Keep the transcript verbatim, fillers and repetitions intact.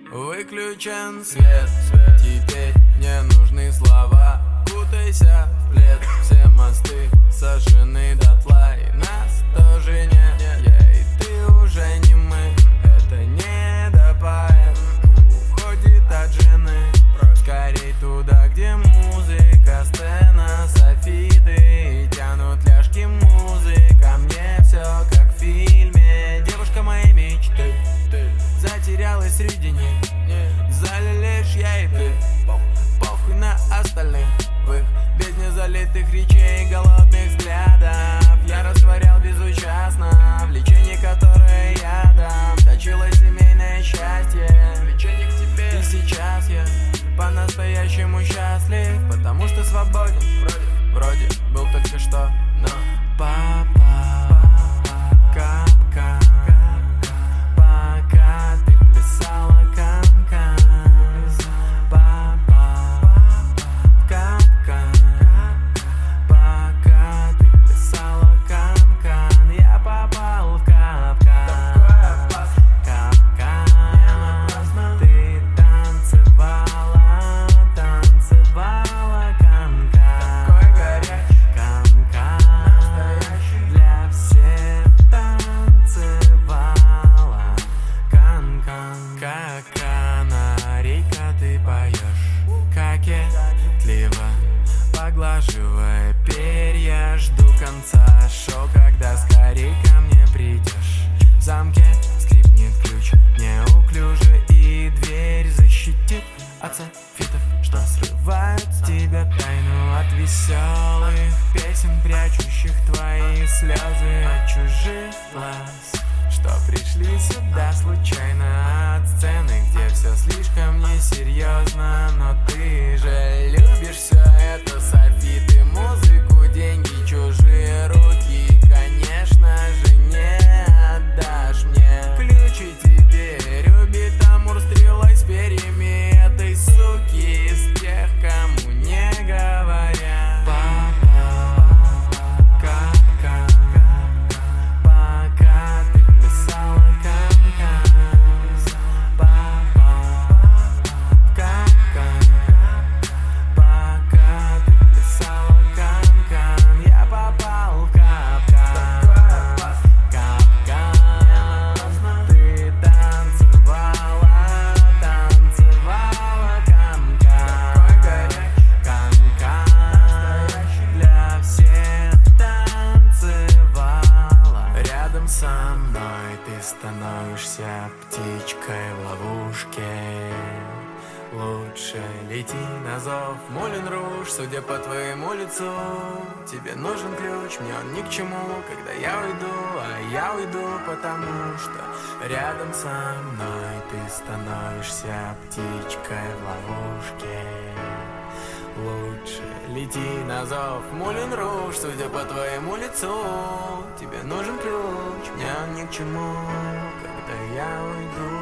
Выключен свет, теперь не нужны слова. Кутайся в плед, все мосты сожжены дотла, и нас тоже нет. Я и ты уже не мы, это не допоэт. Уходит от жены, скорей туда, где музыка, сцена, софиты и тянут ляжки музыка. Мне все как в фильме, девушка моей мечты затерялась среди них. В зале лишь я и ты, похуй на остальных. В их бездне залитых речей и голодных взглядов я растворял безучастно влечение, которое я дам. Точилось семейное счастье, влечение к тебе. И сейчас я по-настоящему счастлив, потому что свободен. Вроде, вроде был только что, но папа, капка, пока ты плясала канкан. Папа, капка, пока ты плясала канкан. Я попал в капкан, капкан. Ты танцевала, танцевала канкан. Такой горячий канкан, для всех танцевала канкан. Как канарейка ты поешь, кокетливо поглаживая перья. Жду конца шоу, когда скорей ко мне придешь. В замке скрипнет ключ неуклюже, и дверь защитит от софитов, что срывают с тебя тайну. От веселых песен, прячущих твои слезы, от чужих глаз, что пришли сюда случайно. От сцены, где все слишком несерьезно, но ты же любишь все это, софиты, музыку, деньги, чужие руки. Конечно же не отдашь мне ключи теперь. Убит Амур стрелой с перьями этой суки, из тех, кому не говорят. Папа, капка, пока ты плясала канкан. Папа, капка, пока ты плясала канкан. Я попал в капкан, капкан. Ты танцевала, танцевала канкан, канкан. Для всех танцевала. Рядом со мной ты становишься птичкой в ловушке. Лучше лети на зов, Мулен Руж. Судя по твоему лицу, тебе нужен ключ, мне он ни к чему, когда я уйду. А я уйду, потому что рядом со мной ты становишься птичкой в ловушке. Лучше лети на зов, Мулен Руж. Судя по твоему лицу, тебе нужен ключ, мне он ни к чему, когда я уйду.